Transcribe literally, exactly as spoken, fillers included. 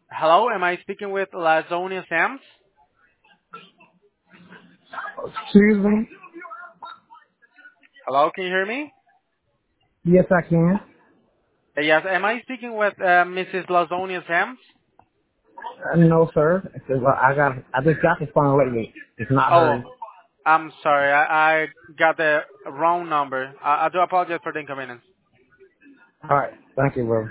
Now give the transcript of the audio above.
Hello, am I speaking with Lazonia Sams? Excuse me? Hello, can you hear me? Yes, I can. Uh, Yes, am I speaking with uh, Missus Lazonia Sams? Uh, no, sir. I said, well, I got, I just got the phone lately. It's not Oh, her. I'm sorry, I, I got the wrong number. I, I do apologize for the inconvenience. All right. Thank you, bro.